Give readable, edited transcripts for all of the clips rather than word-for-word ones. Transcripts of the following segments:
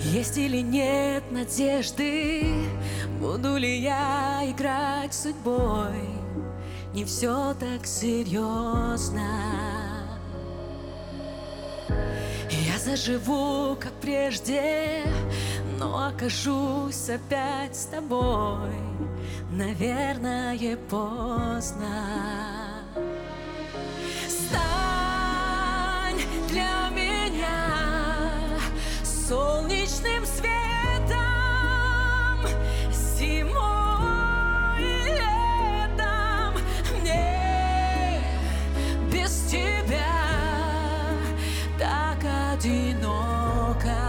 Есть или нет надежды, буду ли я играть с судьбой? Не все так серьезно. Я заживу, как прежде, но окажусь опять с тобой. Наверное, поздно. Стань для меня солнечным светом зимой и летом. Мне без тебя так одиноко.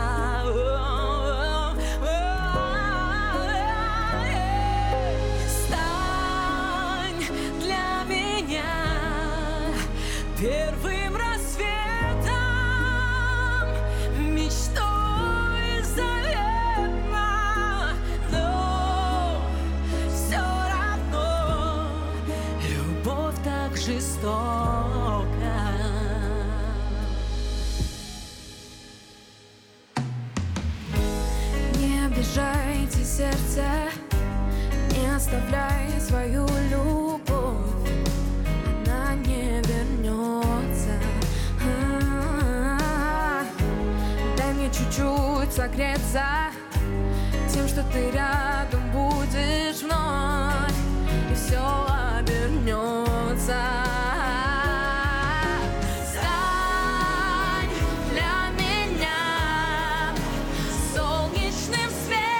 Стань для меня первым рассветом, мечтой заветно, но все равно любовь так жестока. Не обижайте сердце, не оставляй свою любовь, она не вернется. Дай мне чуть-чуть согреться тем, что ты рядом будешь вновь, и все обернется. Стань для меня солнечным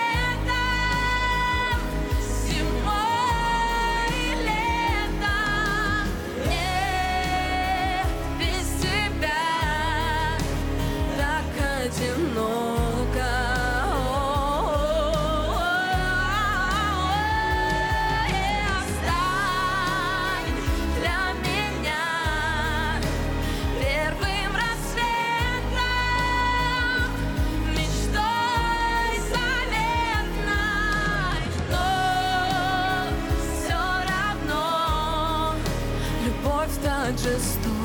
светом зимой и летом. Мне без тебя так одиноко. Стань для меня первым рассветом, мечтой заветной, но все равно любовь так жестока.